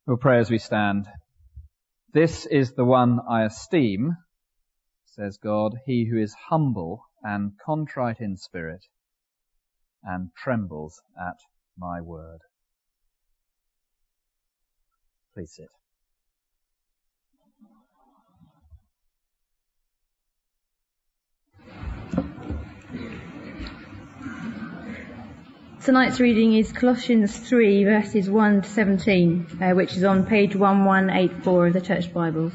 We'll pray as we stand. This is the one I esteem, says God, he who is humble and contrite in spirit and trembles at my word. Please sit. Tonight's reading is Colossians 3, verses 1 to 17, which is on page 1184 of the Church Bibles.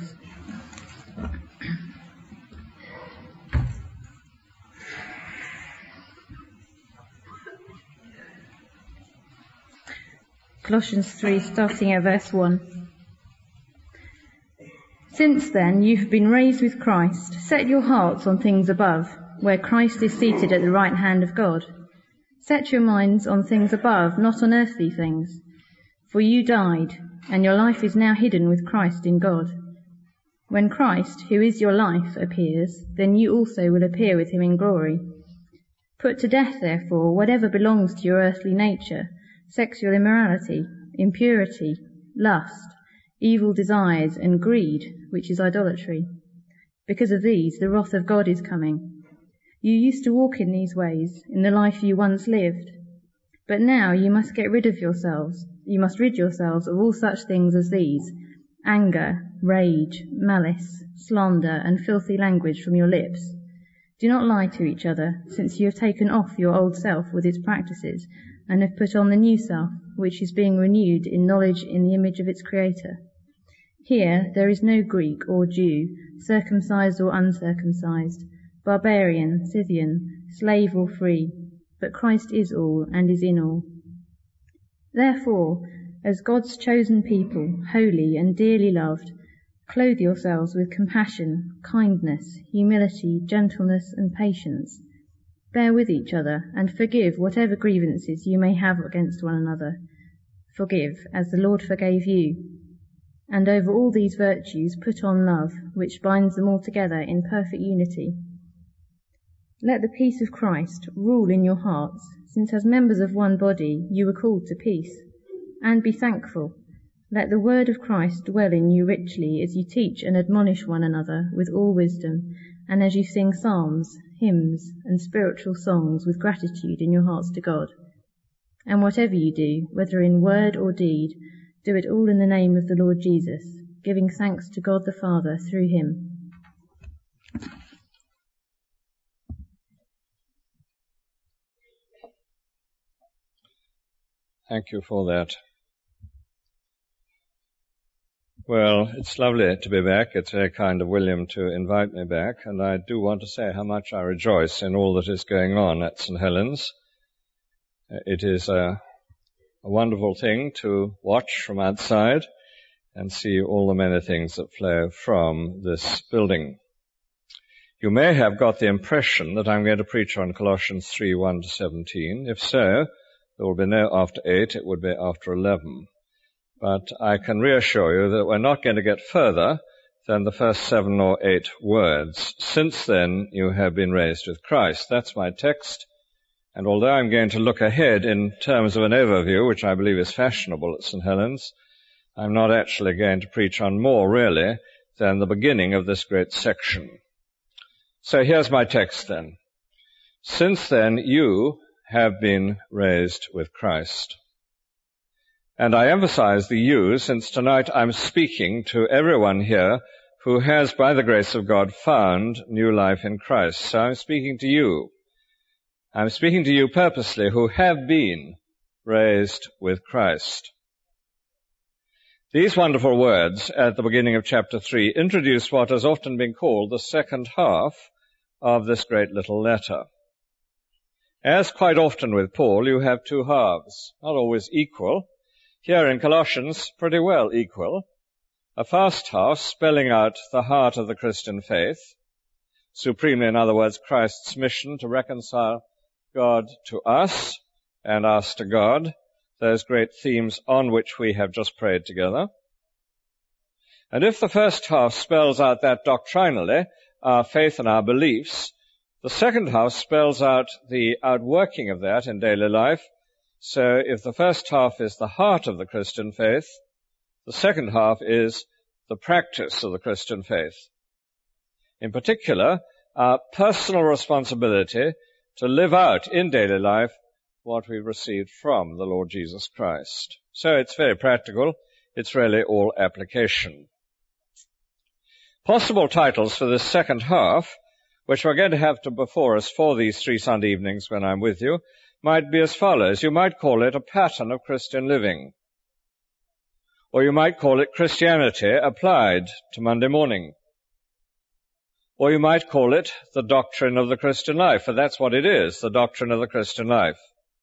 Colossians 3, starting at verse 1. Since then you have been raised with Christ. Set your hearts on things above, where Christ is seated at the right hand of God. Set your minds on things above, not on earthly things. For you died, and your life is now hidden with Christ in God. When Christ, who is your life, appears, then you also will appear with him in glory. Put to death, therefore, whatever belongs to your earthly nature: sexual immorality, impurity, lust, evil desires, and greed, which is idolatry. Because of these, the wrath of God is coming. You used to walk in these ways, in the life you once lived. But now you must rid yourselves of all such things as these: anger, rage, malice, slander, and filthy language from your lips. Do not lie to each other, since you have taken off your old self with its practices, and have put on the new self, which is being renewed in knowledge in the image of its Creator. Here there is no Greek or Jew, circumcised or uncircumcised, barbarian, Scythian, slave or free, but Christ is all and is in all. Therefore, as God's chosen people, holy and dearly loved, clothe yourselves with compassion, kindness, humility, gentleness, and patience. Bear with each other, and forgive whatever grievances you may have against one another. Forgive, as the Lord forgave you. And over all these virtues put on love, which binds them all together in perfect unity. Let the peace of Christ rule in your hearts, since as members of one body you were called to peace. And be thankful. Let the word of Christ dwell in you richly as you teach and admonish one another with all wisdom, and as you sing psalms, hymns, and spiritual songs with gratitude in your hearts to God. And whatever you do, whether in word or deed, do it all in the name of the Lord Jesus, giving thanks to God the Father through him. Thank you for that. Well, it's lovely to be back. It's very kind of William to invite me back, and I do want to say how much I rejoice in all that is going on at St. Helens. It is a wonderful thing to watch from outside and see all the many things that flow from this building. You may have got the impression that I'm going to preach on Colossians 3, 1 to 17. If so, there will be no after 8, it would be after 11. But I can reassure you that we're not going to get further than the first 7 or 8 words. Since then, you have been raised with Christ. That's my text. And although I'm going to look ahead in terms of an overview, which I believe is fashionable at St. Helens, I'm not actually going to preach on more, really, than the beginning of this great section. So here's my text then. Since then, you have been raised with Christ. And I emphasize the you, since tonight I'm speaking to everyone here who has, by the grace of God, found new life in Christ. So I'm speaking to you. I'm speaking to you purposely who have been raised with Christ. These wonderful words at the beginning of chapter 3 introduce what has often been called the second half of this great little letter. As quite often with Paul, you have two halves, not always equal. Here in Colossians, pretty well equal. A first half spelling out the heart of the Christian faith, supremely, in other words, Christ's mission to reconcile God to us and us to God, those great themes on which we have just prayed together. And if the first half spells out that doctrinally, our faith and our beliefs, the second half spells out the outworking of that in daily life. So if the first half is the heart of the Christian faith, The second half is the practice of the Christian faith. In particular, our personal responsibility to live out in daily life what we've received from the Lord Jesus Christ. So it's very practical. It's really all application. Possible titles for this second half, which we're going to have before us for these 3 Sunday evenings when I'm with you, might be as follows. You might call it a pattern of Christian living. Or you might call it Christianity applied to Monday morning. Or you might call it the doctrine of the Christian life, for that's what it is, the doctrine of the Christian life.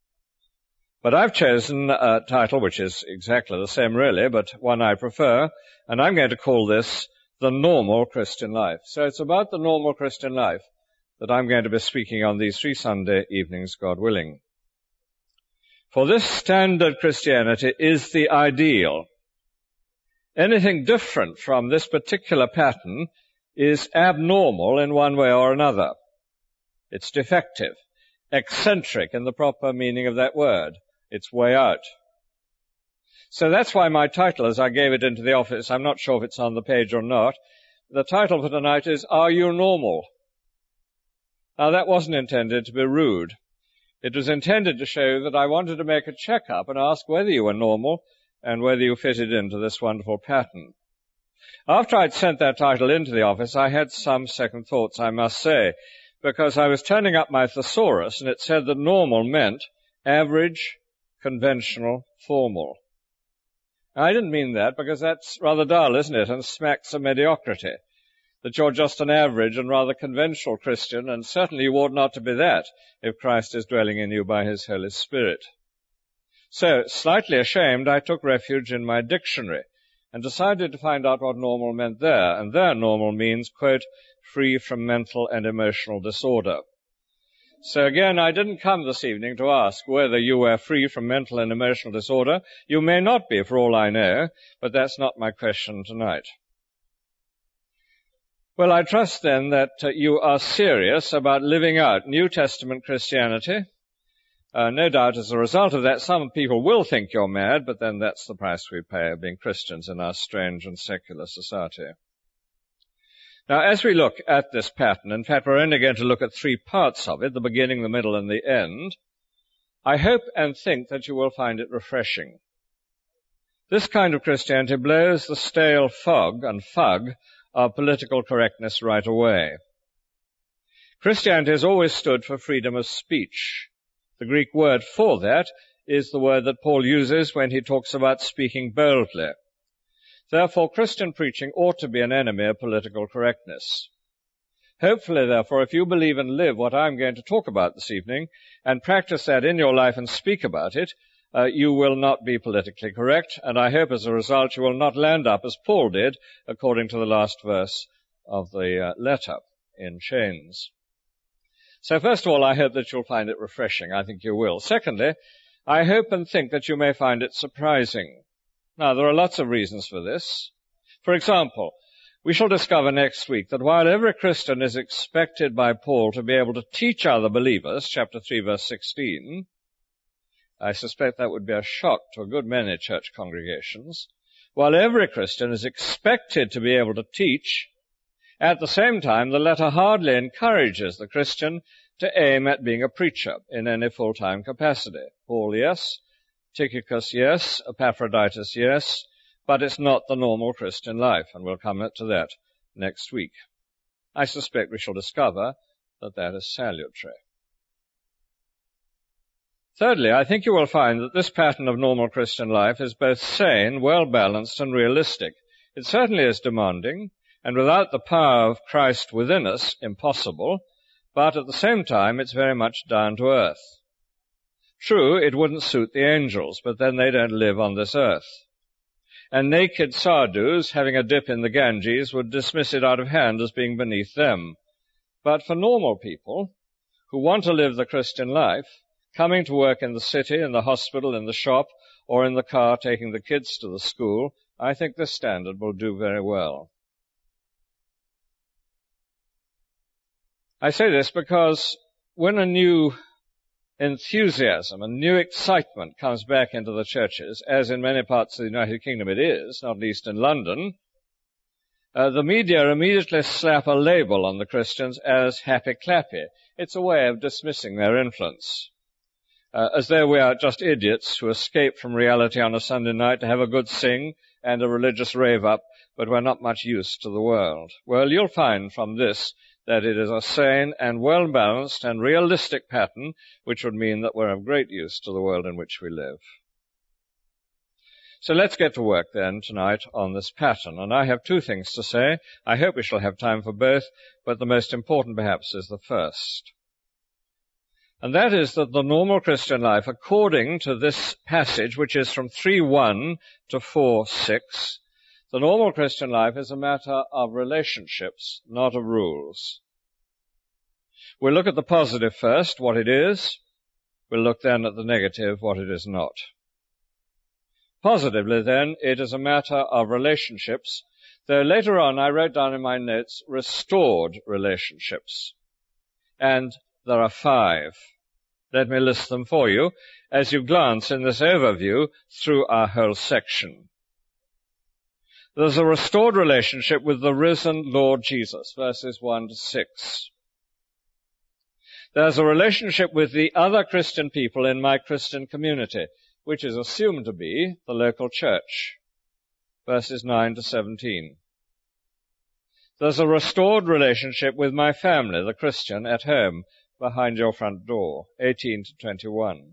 But I've chosen a title which is exactly the same really, but one I prefer, and I'm going to call this the normal Christian life. So it's about the normal Christian life that I'm going to be speaking on these 3 Sunday evenings, God willing. For this standard Christianity is the ideal. Anything different from this particular pattern is abnormal in one way or another. It's defective, eccentric in the proper meaning of that word. It's way out. So that's why my title, as I gave it into the office, I'm not sure if it's on the page or not, the title for tonight is, Are You Normal? Now that wasn't intended to be rude. It was intended to show that I wanted to make a checkup and ask whether you were normal and whether you fitted into this wonderful pattern. After I'd sent that title into the office, I had some second thoughts, I must say, because I was turning up my thesaurus and it said that normal meant average, conventional, formal. I didn't mean that because that's rather dull, isn't it, and smacks of mediocrity, that you're just an average and rather conventional Christian, and certainly you ought not to be that if Christ is dwelling in you by his Holy Spirit. So, slightly ashamed, I took refuge in my dictionary and decided to find out what normal meant there, and there normal means, quote, free from mental and emotional disorder. So again, I didn't come this evening to ask whether you were free from mental and emotional disorder. You may not be, for all I know, but that's not my question tonight. Well, I trust then that you are serious about living out New Testament Christianity. No doubt as a result of that, some people will think you're mad, but then that's the price we pay of being Christians in our strange and secular society. Now, as we look at this pattern, in fact, we're only going to look at 3 parts of it, the beginning, the middle, and the end, I hope and think that you will find it refreshing. This kind of Christianity blows the stale fog and fug of political correctness right away. Christianity has always stood for freedom of speech. The Greek word for that is the word that Paul uses when he talks about speaking boldly. Therefore, Christian preaching ought to be an enemy of political correctness. Hopefully, therefore, if you believe and live what I'm going to talk about this evening and practice that in your life and speak about it, you will not be politically correct, and I hope as a result you will not land up as Paul did, according to the last verse of the letter, in chains. So first of all, I hope that you'll find it refreshing. I think you will. Secondly, I hope and think that you may find it surprising. Now, there are lots of reasons for this. For example, we shall discover next week that while every Christian is expected by Paul to be able to teach other believers, chapter 3, verse 16, I suspect that would be a shock to a good many church congregations. While every Christian is expected to be able to teach, at the same time, the letter hardly encourages the Christian to aim at being a preacher in any full-time capacity. Paul, yes. Tychicus, yes. Epaphroditus, yes. But it's not the normal Christian life, and we'll come to that next week. I suspect we shall discover that that is salutary. Thirdly, I think you will find that this pattern of normal Christian life is both sane, well-balanced, and realistic. It certainly is demanding, and without the power of Christ within us, impossible, but at the same time, it's very much down to earth. True, it wouldn't suit the angels, but then they don't live on this earth. And naked sadhus, having a dip in the Ganges, would dismiss it out of hand as being beneath them. But for normal people, who want to live the Christian life, coming to work in the city, in the hospital, in the shop, or in the car taking the kids to the school, I think this standard will do very well. I say this because when a new enthusiasm and new excitement comes back into the churches, as in many parts of the United Kingdom it is, not least in London, the media immediately slap a label on the Christians as happy-clappy. It's a way of dismissing their influence, as though we are just idiots who escape from reality on a Sunday night to have a good sing and a religious rave-up, but we're not much use to the world. Well, you'll find from this that it is a sane and well-balanced and realistic pattern, which would mean that we're of great use to the world in which we live. So let's get to work then tonight on this pattern. And I have two things to say. I hope we shall have time for both, but the most important perhaps is the first. And that is that the normal Christian life, according to this passage, which is from 3:1 to 4:6, the normal Christian life is a matter of relationships, not of rules. We'll look at the positive first, what it is. We'll look then at the negative, what it is not. Positively, then, it is a matter of relationships, though later on I wrote down in my notes restored relationships. And there are 5. Let me list them for you as you glance in this overview through our whole section. There's a restored relationship with the risen Lord Jesus, verses 1 to 6. There's a relationship with the other Christian people in my Christian community, which is assumed to be the local church, verses 9 to 17. There's a restored relationship with my family, the Christian, at home, behind your front door, 18 to 21.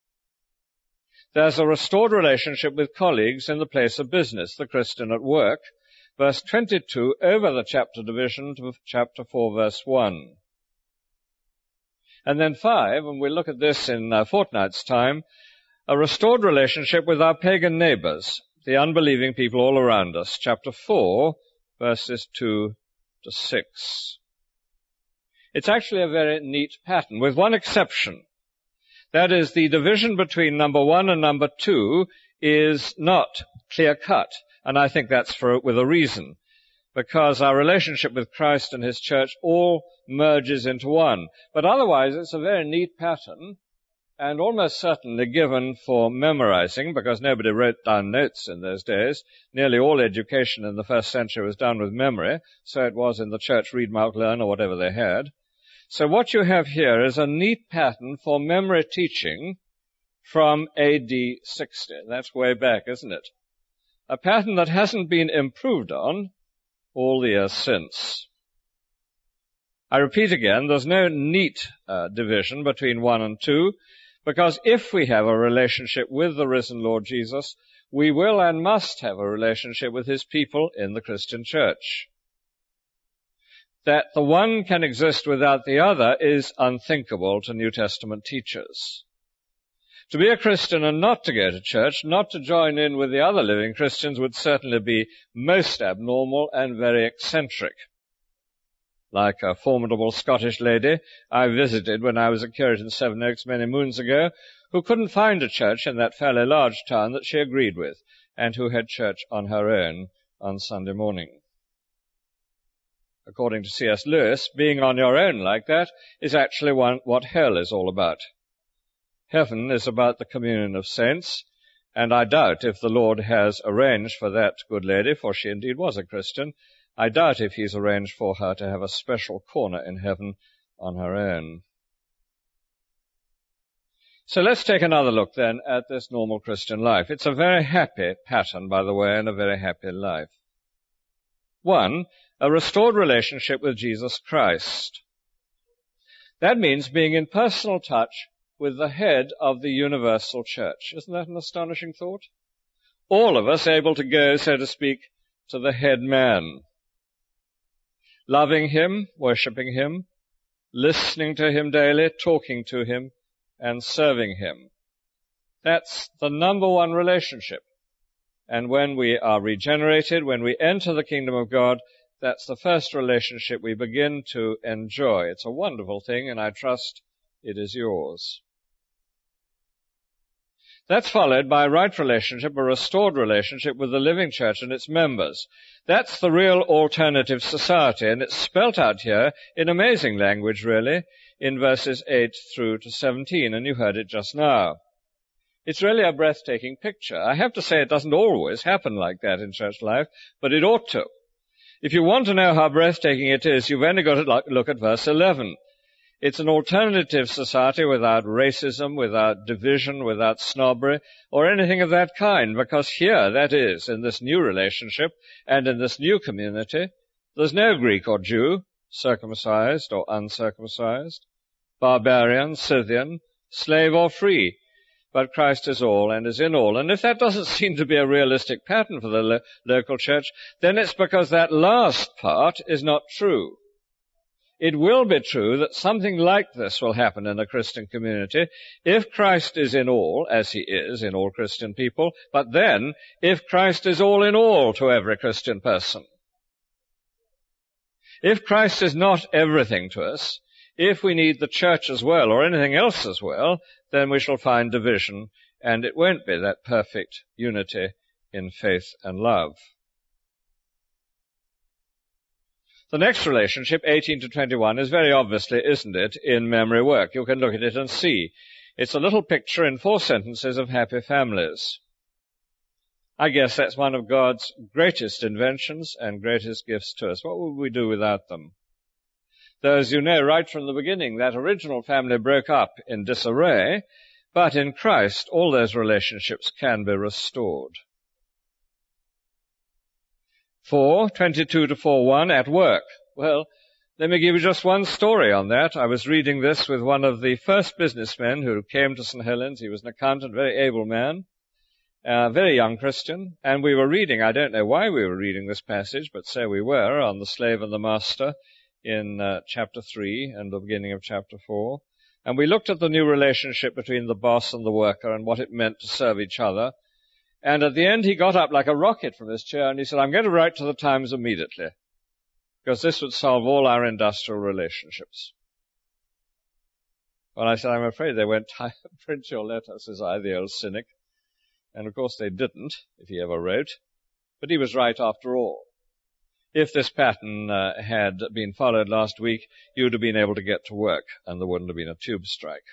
There's a restored relationship with colleagues in the place of business, the Christian at work, verse 22 over the chapter division to chapter 4, verse 1. And then 5, and we'll look at this in a fortnight's time, a restored relationship with our pagan neighbors, the unbelieving people all around us, chapter 4, verses 2 to 6. It's actually a very neat pattern, with one exception. That is, the division between number 1 and number 2 is not clear-cut, and I think that's with a reason, because our relationship with Christ and his church all merges into one. But otherwise, it's a very neat pattern, and almost certainly given for memorizing, because nobody wrote down notes in those days. Nearly all education in the first century was done with memory, so it was in the church read, mark, learn, or whatever they had. So what you have here is a neat pattern for memory teaching from AD 60. That's way back, isn't it? A pattern that hasn't been improved on all the years since. I repeat again, there's no neat division between 1 and 2, because if we have a relationship with the risen Lord Jesus, we will and must have a relationship with his people in the Christian church. That the one can exist without the other is unthinkable to New Testament teachers. To be a Christian and not to go to church, not to join in with the other living Christians, would certainly be most abnormal and very eccentric. Like a formidable Scottish lady I visited when I was a curate in Sevenoaks many moons ago, who couldn't find a church in that fairly large town that she agreed with, and who had church on her own on Sunday morning. According to C.S. Lewis, being on your own like that is actually what hell is all about. Heaven is about the communion of saints, and I doubt if the Lord has arranged for that good lady, for she indeed was a Christian, I doubt if he's arranged for her to have a special corner in heaven on her own. So let's take another look then at this normal Christian life. It's a very happy pattern, by the way, and a very happy life. 1, a restored relationship with Jesus Christ. That means being in personal touch with the head of the universal church. Isn't that an astonishing thought? All of us able to go, so to speak, to the head man. Loving him, worshipping him, listening to him daily, talking to him, and serving him. That's the number one relationship. And when we are regenerated, when we enter the kingdom of God, that's the first relationship we begin to enjoy. It's a wonderful thing, and I trust it is yours. That's followed by a right relationship, a restored relationship with the living church and its members. That's the real alternative society, and it's spelt out here in amazing language, really. in verses 8 through to 17, and you heard it just now. It's really a breathtaking picture. I have to say it doesn't always happen like that in church life, but it ought to. If you want to know how breathtaking it is, you've only got to look at verse 11. It's an alternative society without racism, without division, without snobbery, or anything of that kind, because here, that is, in this new relationship and in this new community, there's no Greek or Jew, circumcised or uncircumcised, barbarian, Scythian, slave or free, but Christ is all and is in all. And if that doesn't seem to be a realistic pattern for the local church, then it's because that last part is not true. It will be true that something like this will happen in a Christian community if Christ is in all, as he is in all Christian people, but then if Christ is all in all to every Christian person. If Christ is not everything to us, if we need the church as well or anything else as well, then we shall find division, and it won't be that perfect unity in faith and love. The next relationship, 18 to 21, is very obviously, isn't it, in memory work. You can look at it and see. It's a little picture in 4 sentences of happy families. I guess that's one of God's greatest inventions and greatest gifts to us. What would we do without them? Though, as you know, right from the beginning, that original family broke up in disarray, but in Christ, all those relationships can be restored. 4:22 to 4:1, at work. Well, let me give you just one story on that. I was reading this with one of the first businessmen who came to St. Helens. He was an accountant, very able man, very young Christian, and we were reading, I don't know why we were reading this passage, but so we were, on the slave and the master in chapter 3 and the beginning of chapter 4. And we looked at the new relationship between the boss and the worker and what it meant to serve each other. And at the end, he got up like a rocket from his chair and he said, I'm going to write to the Times immediately, because this would solve all our industrial relationships. Well, I said, I'm afraid they won't print your letter, says I, the old cynic. And of course they didn't, if he ever wrote. But he was right after all. If this pattern had been followed last week, you would have been able to get to work, and there wouldn't have been a tube strike.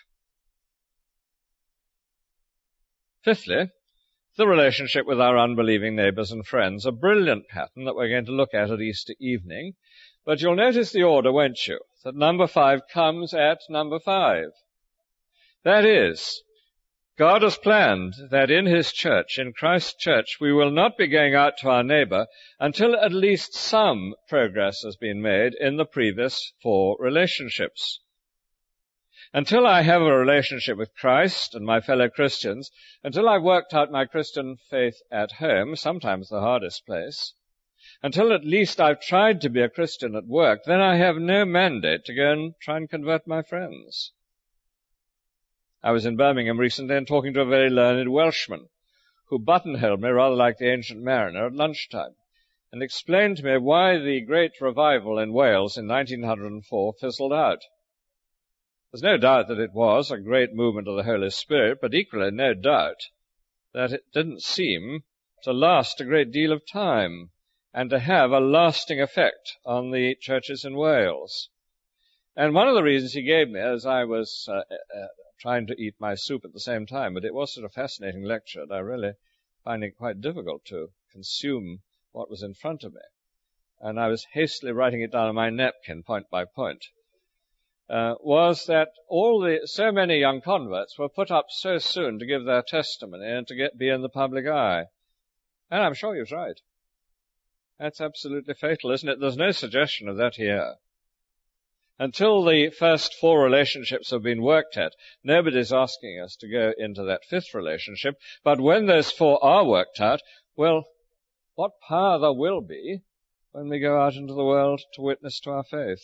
Fifthly, the relationship with our unbelieving neighbors and friends, a brilliant pattern that we're going to look at Easter evening. But you'll notice the order, won't you? That number 5 comes at number 5. That is, God has planned that in his church, in Christ's church, we will not be going out to our neighbor until at least some progress has been made in the previous 4 relationships. Until I have a relationship with Christ and my fellow Christians, until I've worked out my Christian faith at home, sometimes the hardest place, until at least I've tried to be a Christian at work, then I have no mandate to go and try and convert my friends. I was in Birmingham recently and talking to a very learned Welshman who buttonholed me rather like the Ancient Mariner at lunchtime and explained to me why the great revival in Wales in 1904 fizzled out. There's no doubt that it was a great movement of the Holy Spirit, but equally no doubt that it didn't seem to last a great deal of time and to have a lasting effect on the churches in Wales. And one of the reasons he gave me, as I was trying to eat my soup at the same time, but it was sort of a fascinating lecture, and I really find it quite difficult to consume what was in front of me. And I was hastily writing it down on my napkin, point by point. Was that so many young converts were put up so soon to give their testimony and to be in the public eye. And I'm sure he was right. That's absolutely fatal, isn't it? There's no suggestion of that here. Until the first 4 relationships have been worked at, nobody's asking us to go into that 5th relationship. But when those 4 are worked out, well, what power there will be when we go out into the world to witness to our faith.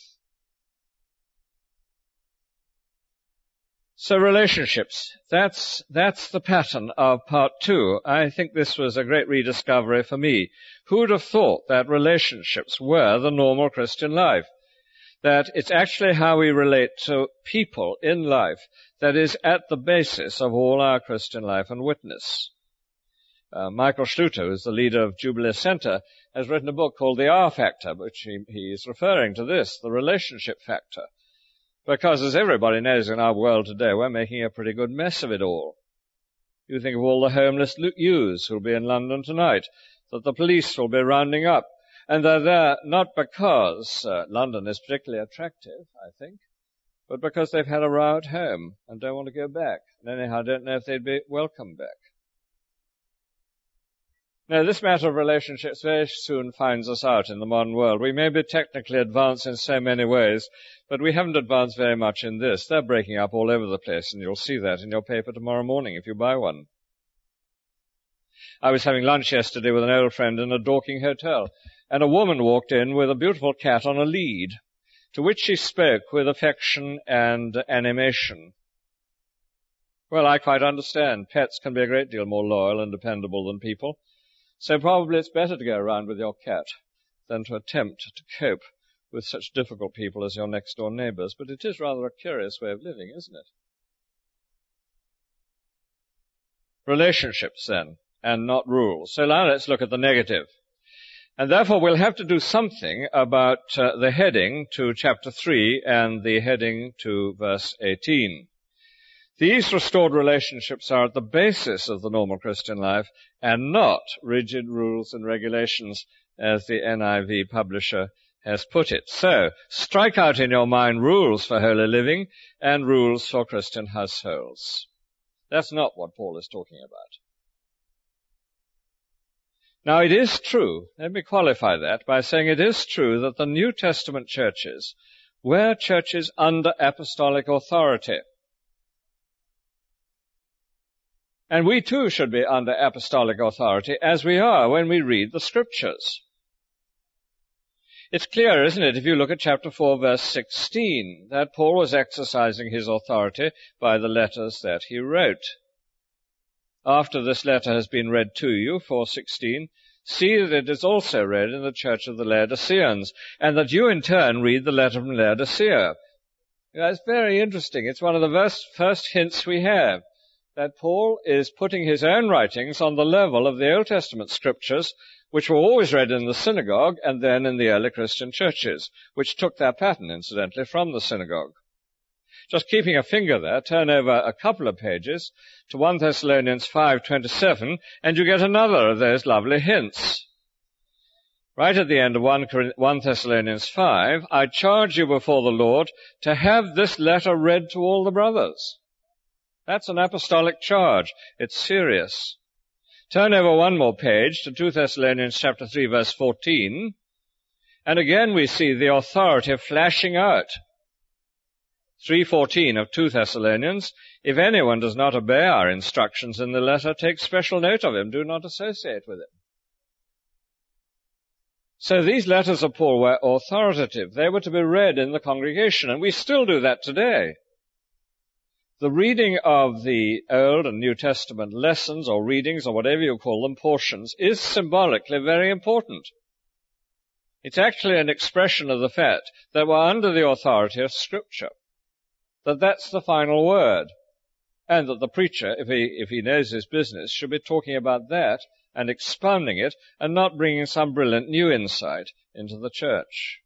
So relationships, that's the pattern of part 2. I think this was a great rediscovery for me. Who would have thought that relationships were the normal Christian life? That it's actually how we relate to people in life that is at the basis of all our Christian life and witness. Michael Schluter, who's the leader of Jubilee Center, has written a book called The R Factor, which he is referring to this, the relationship factor. Because, as everybody knows in our world today, we're making a pretty good mess of it all. You think of all the homeless youths who'll be in London tonight, that the police will be rounding up. And they're there not because London is particularly attractive, I think, but because they've had a row at home and don't want to go back. And anyhow, I don't know if they'd be welcome back. Now, this matter of relationships very soon finds us out in the modern world. We may be technically advanced in so many ways, but we haven't advanced very much in this. They're breaking up all over the place, and you'll see that in your paper tomorrow morning if you buy one. I was having lunch yesterday with an old friend in a Dorking hotel, and a woman walked in with a beautiful cat on a lead, to which she spoke with affection and animation. Well, I quite understand. Pets can be a great deal more loyal and dependable than people. So probably it's better to go around with your cat than to attempt to cope with such difficult people as your next-door neighbors. But it is rather a curious way of living, isn't it? Relationships, then, and not rules. So now let's look at the negative. And therefore we'll have to do something about the heading to chapter 3 and the heading to verse 18. These restored relationships are at the basis of the normal Christian life and not rigid rules and regulations, as the NIV publisher has put it. So, strike out in your mind rules for holy living and rules for Christian households. That's not what Paul is talking about. Now, it is true, let me qualify that by saying it is true that the New Testament churches were churches under apostolic authority. And we too should be under apostolic authority, as we are when we read the Scriptures. It's clear, isn't it, if you look at chapter 4, verse 16, that Paul was exercising his authority by the letters that he wrote. After this letter has been read to you, 4:16, see that it is also read in the church of the Laodiceans, and that you in turn read the letter from Laodicea. It's very interesting. It's one of the first hints we have that Paul is putting his own writings on the level of the Old Testament scriptures, which were always read in the synagogue and then in the early Christian churches, which took their pattern, incidentally, from the synagogue. Just keeping a finger there, turn over a couple of pages to 1 Thessalonians 5:27, and you get another of those lovely hints. Right at the end of 1 Thessalonians 5, I charge you before the Lord to have this letter read to all the brothers. That's an apostolic charge. It's serious. Turn over one more page to 2 Thessalonians chapter 3, verse 14, and again we see the authority flashing out. 3:14 of 2 Thessalonians, if anyone does not obey our instructions in the letter, take special note of him. Do not associate with him. So these letters of Paul were authoritative. They were to be read in the congregation, and we still do that today. The reading of the Old and New Testament lessons or readings or whatever you call them, portions, is symbolically very important. It's actually an expression of the fact that we're under the authority of Scripture, that that's the final word, and that the preacher, if he knows his business, should be talking about that and expounding it and not bringing some brilliant new insight into the church.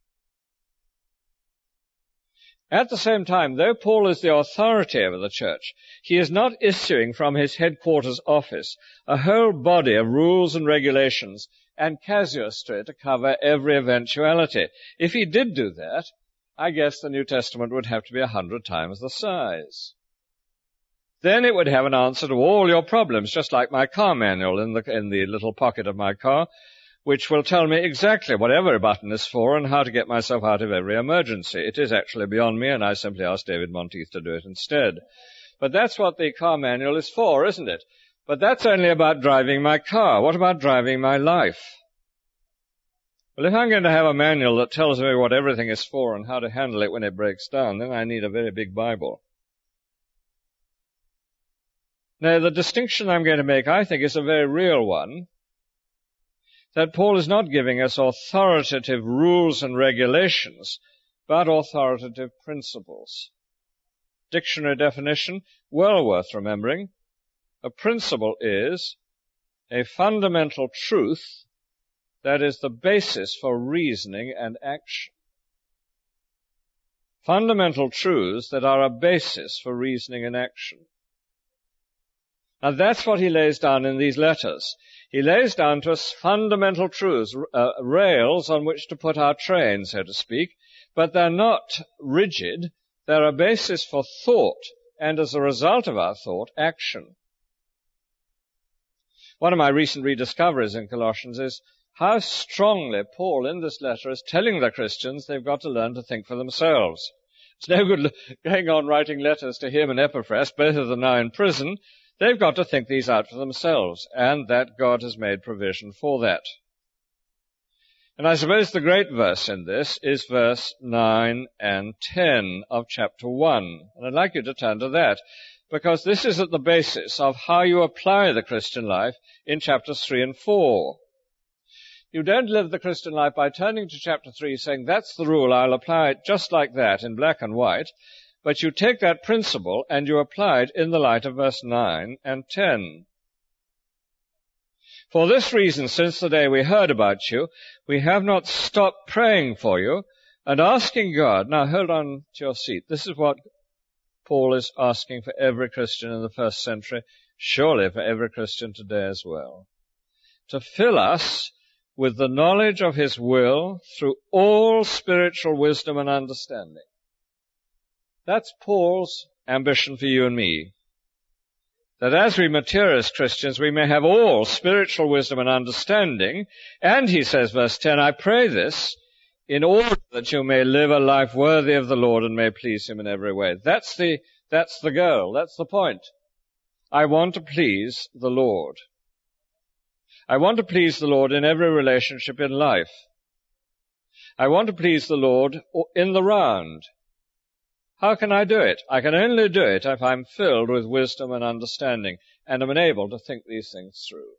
At the same time, though Paul is the authority over the church, he is not issuing from his headquarters office a whole body of rules and regulations and casuistry to cover every eventuality. If he did do that, I guess the New Testament would have to be 100 times the size. Then it would have an answer to all your problems, just like my car manual in the little pocket of my car, which will tell me exactly what every button is for and how to get myself out of every emergency. It is actually beyond me, and I simply asked David Monteith to do it instead. But that's what the car manual is for, isn't it? But that's only about driving my car. What about driving my life? Well, if I'm going to have a manual that tells me what everything is for and how to handle it when it breaks down, then I need a very big Bible. Now, the distinction I'm going to make, I think, is a very real one, that Paul is not giving us authoritative rules and regulations, but authoritative principles. Dictionary definition, well worth remembering. A principle is a fundamental truth that is the basis for reasoning and action. fundamental truths that are a basis for reasoning and action. And that's what he lays down in these letters. He lays down to us fundamental truths, rails on which to put our train, so to speak, but they're not rigid. They're a basis for thought, and as a result of our thought, action. One of my recent rediscoveries in Colossians is how strongly Paul in this letter is telling the Christians they've got to learn to think for themselves. It's no good going on writing letters to him and Epaphras, both of them now in prison. They've got to think these out for themselves, and that God has made provision for that. And I suppose the great verse in this is verse 9 and 10 of chapter 1. And I'd like you to turn to that, because this is at the basis of how you apply the Christian life in chapters 3 and 4. You don't live the Christian life by turning to chapter 3 saying, that's the rule, I'll apply it just like that in black and white. But you take that principle and you apply it in the light of verse 9 and 10. For this reason, since the day we heard about you, we have not stopped praying for you and asking God. Now hold on to your seat. This is what Paul is asking for every Christian in the first century, surely for every Christian today as well. To fill us with the knowledge of his will through all spiritual wisdom and understanding. That's Paul's ambition for you and me. That as we mature as Christians, we may have all spiritual wisdom and understanding. And he says, verse 10, I pray this in order that you may live a life worthy of the Lord and may please him in every way. That's the goal. That's the point. I want to please the Lord. I want to please the Lord in every relationship in life. I want to please the Lord in the round. How can I do it? I can only do it if I'm filled with wisdom and understanding and am able to think these things through.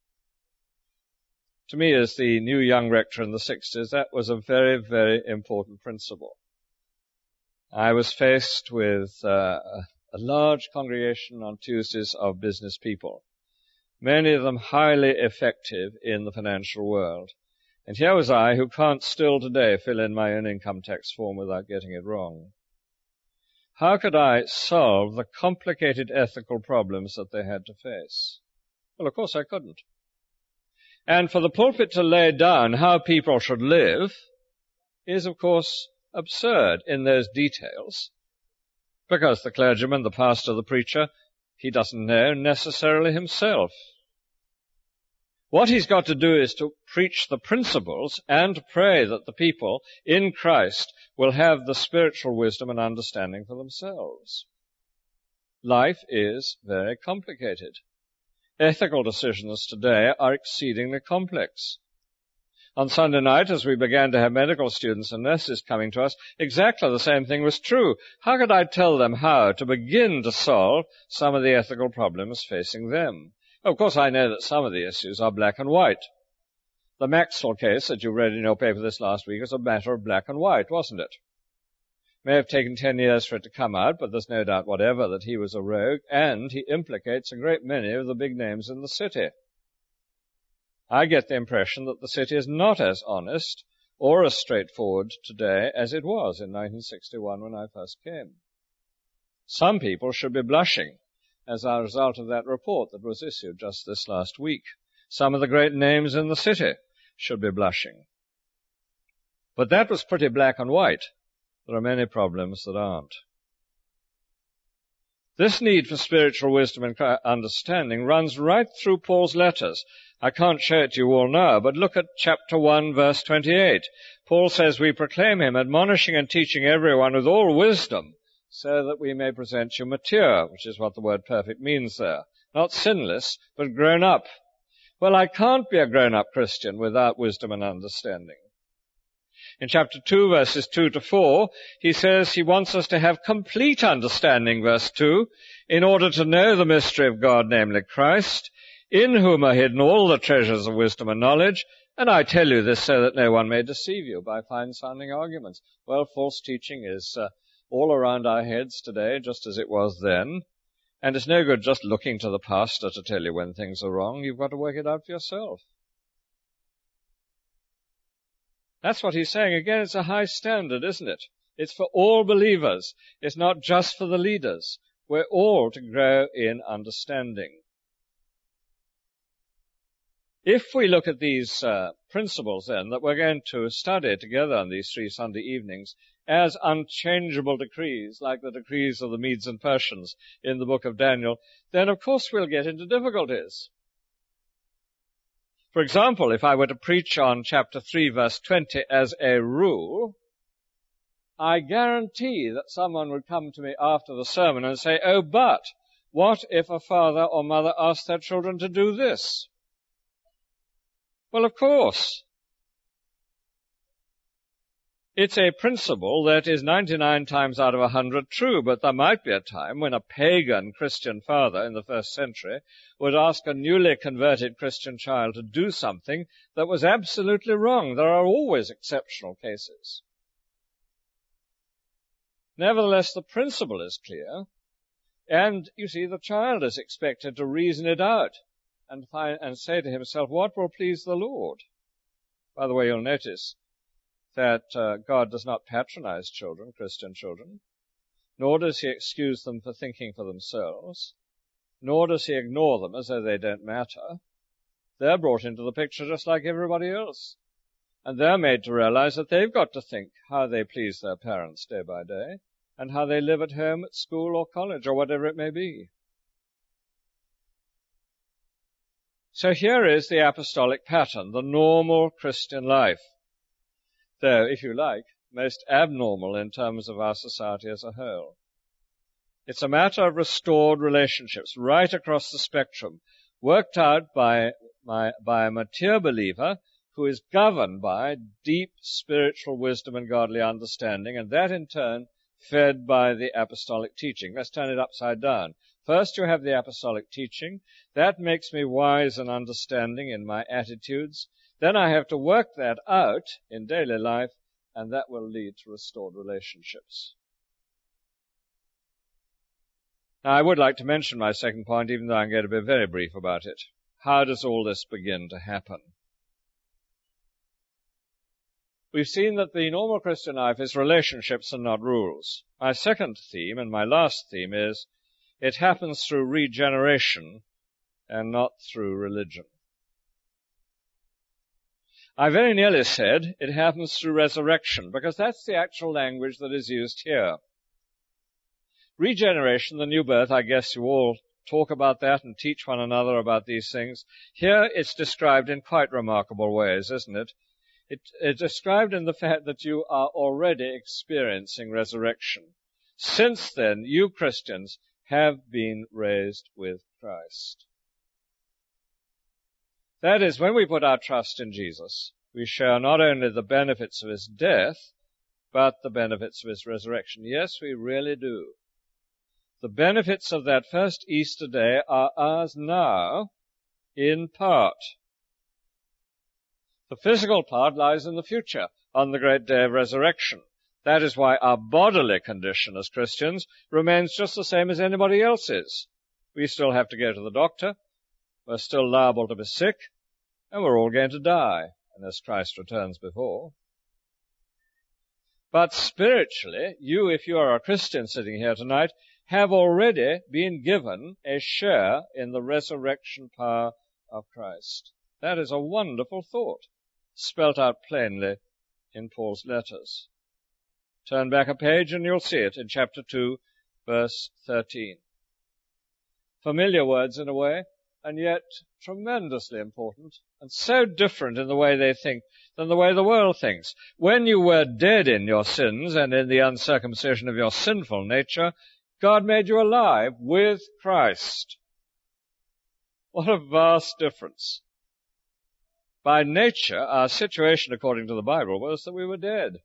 To me, as the new young rector in the 60s, that was a very, very important principle. I was faced with a large congregation on Tuesdays of business people, many of them highly effective in the financial world. And here was I, who can't still today fill in my own income tax form without getting it wrong. How could I solve the complicated ethical problems that they had to face? Well, of course I couldn't. And for the pulpit to lay down how people should live is, of course, absurd in those details, because the clergyman, the pastor, the preacher, he doesn't know necessarily himself. What he's got to do is to preach the principles and pray that the people in Christ will have the spiritual wisdom and understanding for themselves. Life is very complicated. Ethical decisions today are exceedingly complex. On Sunday night, as we began to have medical students and nurses coming to us, exactly the same thing was true. How could I tell them how to begin to solve some of the ethical problems facing them? Of course, I know that some of the issues are black and white. The Maxwell case that you read in your paper this last week was a matter of black and white, wasn't it? May have taken 10 years for it to come out, but there's no doubt whatever that he was a rogue, and he implicates a great many of the big names in the city. I get the impression that the city is not as honest or as straightforward today as it was in 1961 when I first came. Some people should be blushing as a result of that report that was issued just this last week. Some of the great names in the city should be blushing. But that was pretty black and white. There are many problems that aren't. This need for spiritual wisdom and understanding runs right through Paul's letters. I can't show it to you all now, but look at chapter 1, verse 28. Paul says, we proclaim him, admonishing and teaching everyone with all wisdom, so that we may present you mature, which is what the word perfect means there. Not sinless, but grown up. Well, I can't be a grown-up Christian without wisdom and understanding. In chapter 2, verses 2 to 4, he says he wants us to have complete understanding, verse 2, in order to know the mystery of God, namely Christ, in whom are hidden all the treasures of wisdom and knowledge. And I tell you this so that no one may deceive you by fine-sounding arguments. Well, false teaching is all around our heads today, just as it was then. And it's no good just looking to the pastor to tell you when things are wrong. You've got to work it out for yourself. That's what he's saying. Again, it's a high standard, isn't it? It's for all believers. It's not just for the leaders. We're all to grow in understanding. If we look at these principles then that we're going to study together on these 3 Sunday evenings as unchangeable decrees, like the decrees of the Medes and Persians in the book of Daniel, then of course we'll get into difficulties. For example, if I were to preach on chapter 3 verse 20 as a rule, I guarantee that someone would come to me after the sermon and say, "Oh, but what if a father or mother asked their children to do this?" Well, of course. It's a principle that is 99 times out of 100 true, but there might be a time when a pagan Christian father in the 1st century would ask a newly converted Christian child to do something that was absolutely wrong. There are always exceptional cases. Nevertheless, the principle is clear, and, you see, the child is expected to reason it out and say to himself, what will please the Lord? By the way, you'll notice that God does not patronize children, Christian children, nor does he excuse them for thinking for themselves, nor does he ignore them as though they don't matter. They're brought into the picture just like everybody else, and they're made to realize that they've got to think how they please their parents day by day, and how they live at home, at school, or college, or whatever it may be. So here is the apostolic pattern, the normal Christian life, though, if you like, most abnormal in terms of our society as a whole. It's a matter of restored relationships right across the spectrum, worked out by a mature believer who is governed by deep spiritual wisdom and godly understanding, and that in turn fed by the apostolic teaching. Let's turn it upside down. First you have the apostolic teaching. That makes me wise and understanding in my attitudes. Then I have to work that out in daily life, and that will lead to restored relationships. Now, I would like to mention my second point, even though I'm going to be very brief about it. How does all this begin to happen? We've seen that the normal Christian life is relationships and not rules. My second theme, and my last theme, is it happens through regeneration and not through religion. I very nearly said it happens through resurrection, because that's the actual language that is used here. Regeneration, the new birth, I guess you all talk about that and teach one another about these things. Here it's described in quite remarkable ways, isn't it? It's described in the fact that you are already experiencing resurrection. Since then, you Christians have been raised with Christ. That is, when we put our trust in Jesus, we share not only the benefits of his death, but the benefits of his resurrection. Yes, we really do. The benefits of that first Easter day are ours now, in part. The physical part lies in the future, on the great day of resurrection. That is why our bodily condition as Christians remains just the same as anybody else's. We still have to go to the doctor, we're still liable to be sick, and we're all going to die, unless Christ returns before. But spiritually, you, if you are a Christian sitting here tonight, have already been given a share in the resurrection power of Christ. That is a wonderful thought, spelt out plainly in Paul's letters. Turn back a page and you'll see it in chapter 2, verse 13. Familiar words in a way, and yet tremendously important, and so different in the way they think than the way the world thinks. When you were dead in your sins and in the uncircumcision of your sinful nature, God made you alive with Christ. What a vast difference. By nature, our situation, according to the Bible, was that we were dead.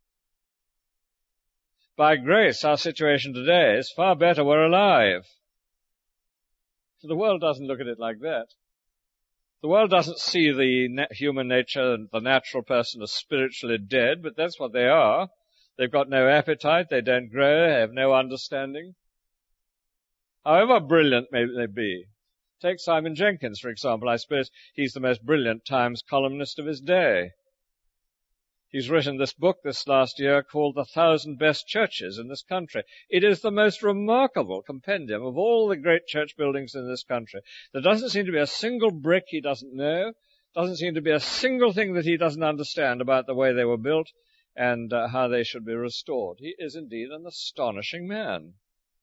By grace, our situation today is far better. We're alive. The world doesn't look at it like that. The world doesn't see the human nature and the natural person as spiritually dead, but that's what they are. They've got no appetite, they don't grow, they have no understanding. However brilliant may they be. Take Simon Jenkins, for example. I suppose he's the most brilliant Times columnist of his day. He's written this book this last year called The 1,000 Best Churches in this country. It is the most remarkable compendium of all the great church buildings in this country. There doesn't seem to be a single brick he doesn't know, doesn't seem to be a single thing that he doesn't understand about the way they were built and how they should be restored. He is indeed an astonishing man.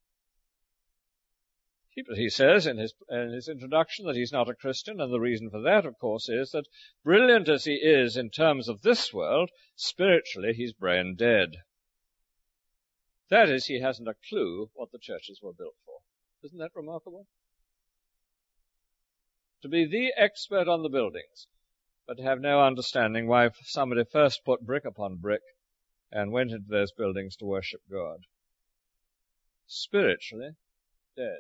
He says in his introduction that he's not a Christian, and the reason for that, of course, is that brilliant as he is in terms of this world, spiritually he's brain dead. That is, he hasn't a clue what the churches were built for. Isn't that remarkable? To be the expert on the buildings, but to have no understanding why somebody first put brick upon brick and went into those buildings to worship God. Spiritually dead.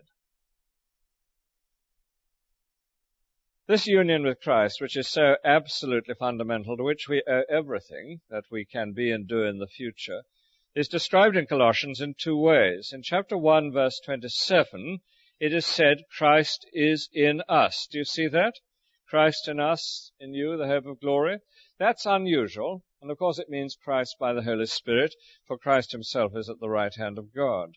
This union with Christ, which is so absolutely fundamental, to which we owe everything that we can be and do in the future, is described in Colossians in two ways. In chapter 1, verse 27, it is said, Christ is in us. Do you see that? Christ in us, in you, the hope of glory. That's unusual, and of course it means Christ by the Holy Spirit, for Christ himself is at the right hand of God.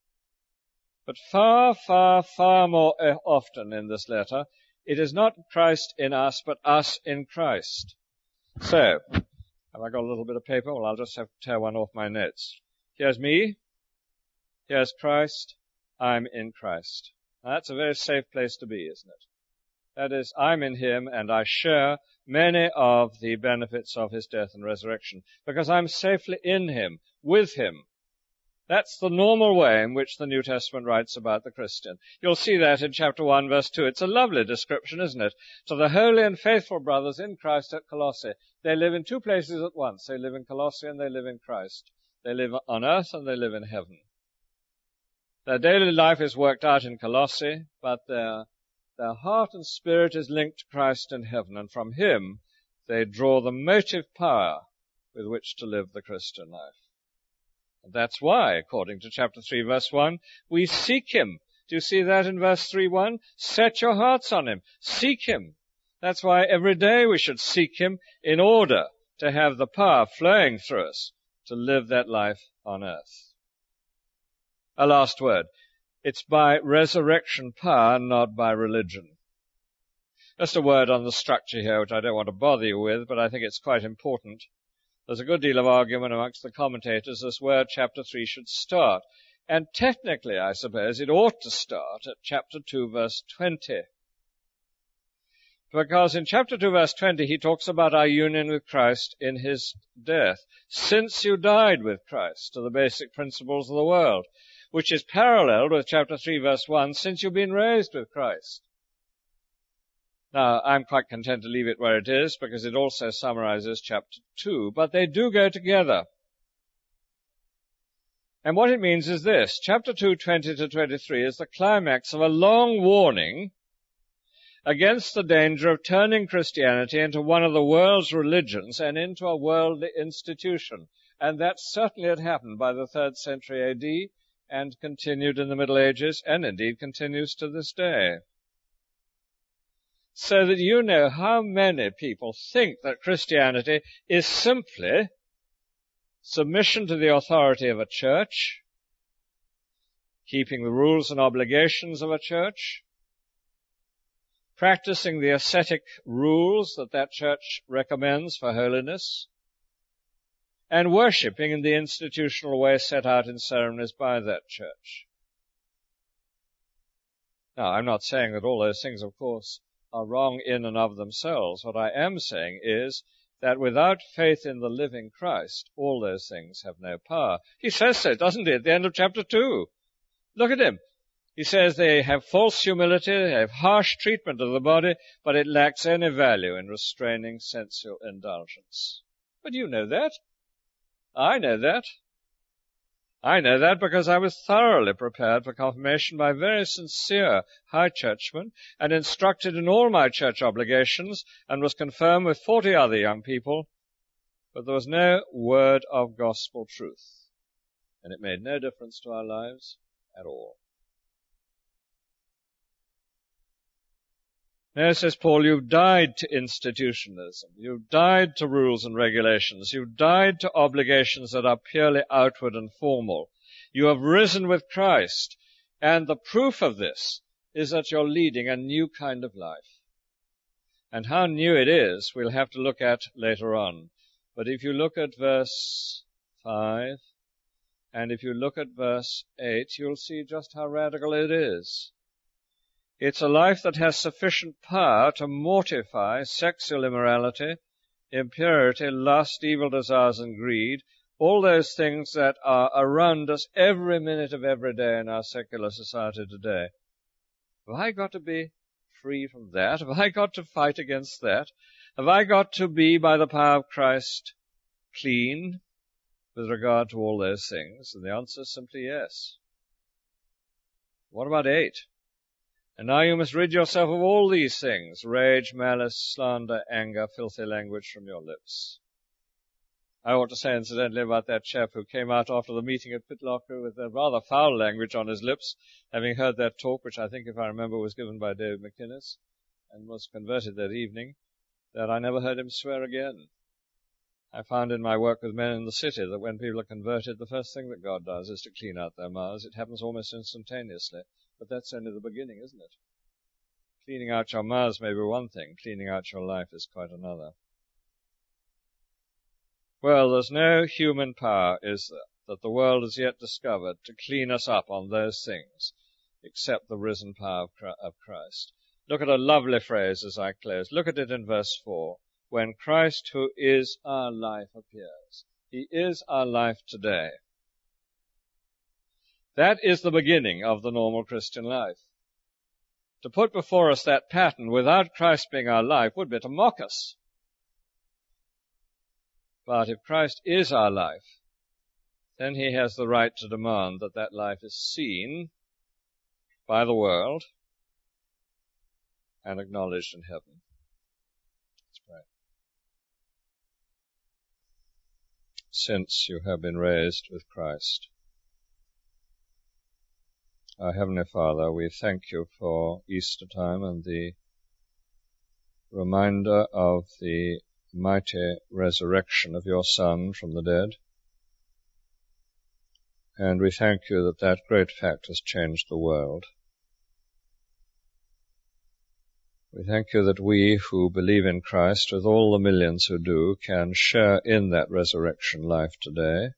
But far, far, far more often in this letter, it is not Christ in us, but us in Christ. So, have I got a little bit of paper? Well, I'll just have to tear one off my notes. Here's me. Here's Christ. I'm in Christ. Now, that's a very safe place to be, isn't it? That is, I'm in him and I share many of the benefits of his death and resurrection because I'm safely in him, with him. That's the normal way in which the New Testament writes about the Christian. You'll see that in chapter 1, verse 2. It's a lovely description, isn't it? To the holy and faithful brothers in Christ at Colossae. They live in two places at once. They live in Colossae and they live in Christ. They live on earth and they live in heaven. Their daily life is worked out in Colossae, but their heart and spirit is linked to Christ in heaven, and from him they draw the motive power with which to live the Christian life. That's why, according to chapter 3, verse 1, we seek him. Do you see that in verse 3:1? Set your hearts on him. Seek him. That's why every day we should seek him in order to have the power flowing through us to live that life on earth. A last word. It's by resurrection power, not by religion. Just a word on the structure here, which I don't want to bother you with, but I think it's quite important. There's a good deal of argument amongst the commentators as where chapter 3 should start. And technically, I suppose, it ought to start at chapter 2, verse 20. Because in chapter 2, verse 20, he talks about our union with Christ in his death. Since you died with Christ to the basic principles of the world, which is paralleled with chapter 3, verse 1, since you've been raised with Christ. Now, I'm quite content to leave it where it is because it also summarizes chapter 2, but they do go together. And what it means is this. Chapter 2, 20 to 23 is the climax of a long warning against the danger of turning Christianity into one of the world's religions and into a worldly institution. And that certainly had happened by the 3rd century AD and continued in the Middle Ages and indeed continues to this day. So that you know how many people think that Christianity is simply submission to the authority of a church, keeping the rules and obligations of a church, practicing the ascetic rules that church recommends for holiness, and worshipping in the institutional way set out in ceremonies by that church. Now, I'm not saying that all those things, of course, are wrong in and of themselves. What I am saying is that without faith in the living Christ, all those things have no power. He says so, doesn't he, at the end of chapter 2? Look at him. He says they have false humility, they have harsh treatment of the body, but it lacks any value in restraining sensual indulgence. But you know that. I know that. I know that because I was thoroughly prepared for confirmation by very sincere high churchmen and instructed in all my church obligations and was confirmed with 40 other young people, but there was no word of gospel truth, and it made no difference to our lives at all. No, says Paul, you've died to institutionalism. You've died to rules and regulations. You've died to obligations that are purely outward and formal. You have risen with Christ. And the proof of this is that you're leading a new kind of life. And how new it is, we'll have to look at later on. But if you look at verse 5, and if you look at verse 8, you'll see just how radical it is. It's a life that has sufficient power to mortify sexual immorality, impurity, lust, evil desires, and greed, all those things that are around us every minute of every day in our secular society today. Have I got to be free from that? Have I got to fight against that? Have I got to be, by the power of Christ, clean with regard to all those things? And the answer is simply yes. What about 8? And now you must rid yourself of all these things: rage, malice, slander, anger, filthy language from your lips. I ought to say, incidentally, about that chap who came out after the meeting at Pitlochry with a rather foul language on his lips, having heard that talk, which I think, if I remember, was given by David McInnes, and was converted that evening, that I never heard him swear again. I found in my work with men in the city that when people are converted, the first thing that God does is to clean out their mouths. It happens almost instantaneously. But that's only the beginning, isn't it? Cleaning out your mouths may be one thing. Cleaning out your life is quite another. Well, there's no human power, is there, that the world has yet discovered to clean us up on those things, except the risen power of Christ. Look at a lovely phrase as I close. Look at it in verse 4. When Christ, who is our life, appears. He is our life today. That is the beginning of the normal Christian life. To put before us that pattern without Christ being our life would be to mock us. But if Christ is our life, then he has the right to demand that that life is seen by the world and acknowledged in heaven. Let's pray. Since you have been raised with Christ, our Heavenly Father, we thank you for Easter time and the reminder of the mighty resurrection of your Son from the dead. And we thank you that that great fact has changed the world. We thank you that we who believe in Christ, with all the millions who do, can share in that resurrection life today.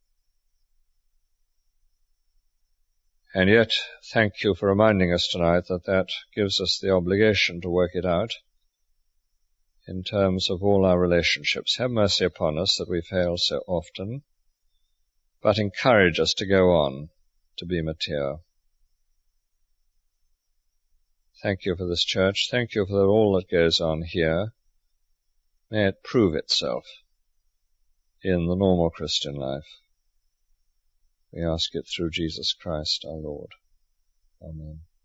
And yet, thank you for reminding us tonight that that gives us the obligation to work it out in terms of all our relationships. Have mercy upon us that we fail so often, but encourage us to go on to be mature. Thank you for this church. Thank you for all that goes on here. May it prove itself in the normal Christian life. We ask it through Jesus Christ our Lord. Amen.